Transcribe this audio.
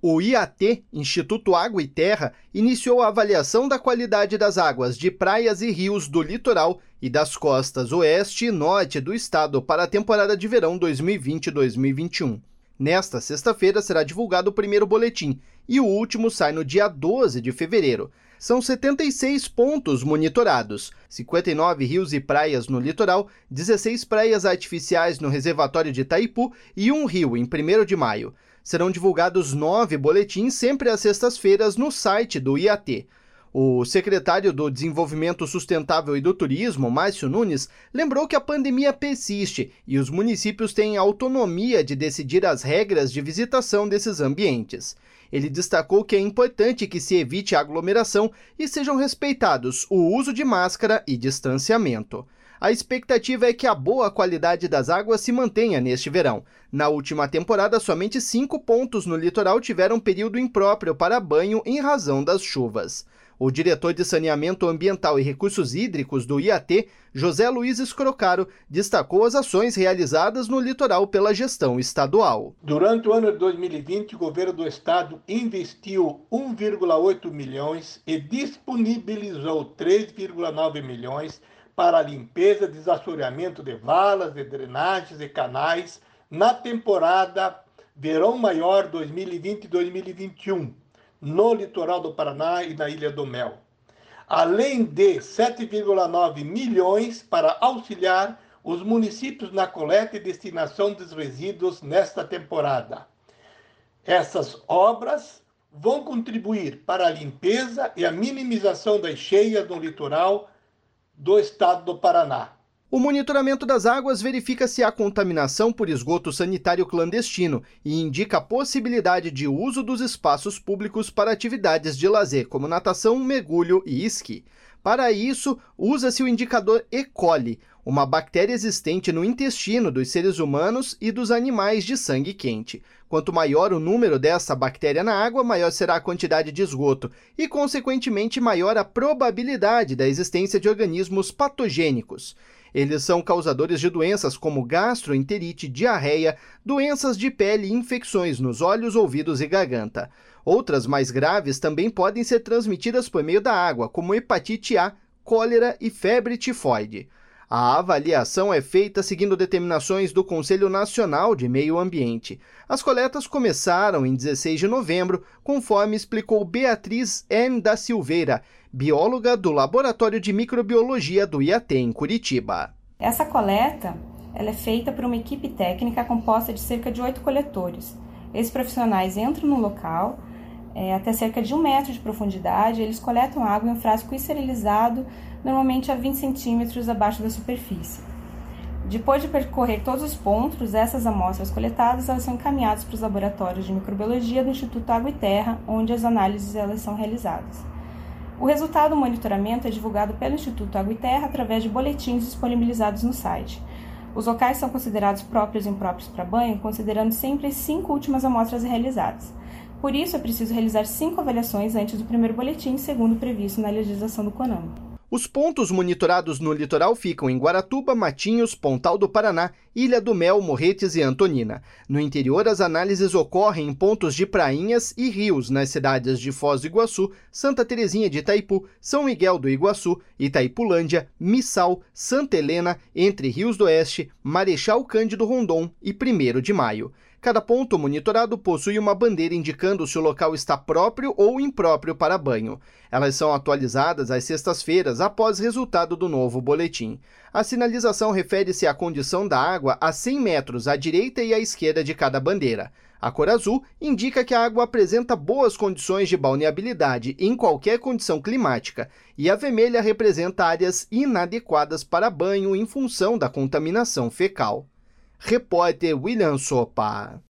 O IAT, Instituto Água e Terra, iniciou a avaliação da qualidade das águas de praias e rios do litoral e das costas oeste e norte do estado para a temporada de verão 2020-2021. Nesta sexta-feira será divulgado o primeiro boletim e o último sai no dia 12 de fevereiro. São 76 pontos monitorados, 59 rios e praias no litoral, 16 praias artificiais no reservatório de Itaipu e um rio em 1º de maio. Serão divulgados 9 boletins sempre às sextas-feiras no site do IAT. O secretário do Desenvolvimento Sustentável e do Turismo, Márcio Nunes, lembrou que a pandemia persiste e os municípios têm autonomia de decidir as regras de visitação desses ambientes. Ele destacou que é importante que se evite a aglomeração e sejam respeitados o uso de máscara e distanciamento. A expectativa é que a boa qualidade das águas se mantenha neste verão. Na última temporada, somente 5 pontos no litoral tiveram período impróprio para banho em razão das chuvas. O diretor de Saneamento Ambiental e Recursos Hídricos do IAT, José Luiz Escrocaro, destacou as ações realizadas no litoral pela gestão estadual. Durante o ano de 2020, o governo do estado investiu 1,8 milhões e disponibilizou 3,9 milhões para a limpeza e desassoreamento de valas, de drenagens e canais na temporada Verão Maior 2020-2021, no litoral do Paraná e na Ilha do Mel. Além de 7,9 milhões para auxiliar os municípios na coleta e destinação dos resíduos nesta temporada. Essas obras vão contribuir para a limpeza e a minimização das cheias no litoral do estado do Paraná. O monitoramento das águas verifica se há contaminação por esgoto sanitário clandestino e indica a possibilidade de uso dos espaços públicos para atividades de lazer, como natação, mergulho e esqui. Para isso, usa-se o indicador E. coli, uma bactéria existente no intestino dos seres humanos e dos animais de sangue quente. Quanto maior o número dessa bactéria na água, maior será a quantidade de esgoto e, consequentemente, maior a probabilidade da existência de organismos patogênicos. Eles são causadores de doenças como gastroenterite, diarreia, doenças de pele e infecções nos olhos, ouvidos e garganta. Outras mais graves também podem ser transmitidas por meio da água, como hepatite A, cólera e febre tifoide. A avaliação é feita seguindo determinações do Conselho Nacional de Meio Ambiente. As coletas começaram em 16 de novembro, conforme explicou Beatriz N. da Silveira, bióloga do Laboratório de Microbiologia do IAT em Curitiba. Essa coleta ela é feita por uma equipe técnica composta de cerca de 8 coletores. Esses profissionais entram no local, até cerca de 1 metro de profundidade, eles coletam água em um frasco esterilizado, normalmente a 20 centímetros abaixo da superfície. Depois de percorrer todos os pontos, essas amostras coletadas elas são encaminhadas para os laboratórios de microbiologia do Instituto Água e Terra, onde as análises elas são realizadas. O resultado do monitoramento é divulgado pelo Instituto Água e Terra através de boletins disponibilizados no site. Os locais são considerados próprios e impróprios para banho, considerando sempre as 5 últimas amostras realizadas. Por isso, é preciso realizar 5 avaliações antes do primeiro boletim, segundo previsto na legislação do CONAMA. Os pontos monitorados no litoral ficam em Guaratuba, Matinhos, Pontal do Paraná, Ilha do Mel, Morretes e Antonina. No interior, as análises ocorrem em pontos de prainhas e rios nas cidades de Foz do Iguaçu, Santa Terezinha de Itaipu, São Miguel do Iguaçu, Itaipulândia, Missal, Santa Helena, Entre Rios do Oeste, Marechal Cândido Rondon e 1º de Maio. Cada ponto monitorado possui uma bandeira indicando se o local está próprio ou impróprio para banho. Elas são atualizadas às sextas-feiras após resultado do novo boletim. A sinalização refere-se à condição da água a 100 metros à direita e à esquerda de cada bandeira. A cor azul indica que a água apresenta boas condições de balneabilidade em qualquer condição climática, e a vermelha representa áreas inadequadas para banho em função da contaminação fecal. Repórter William Sopa.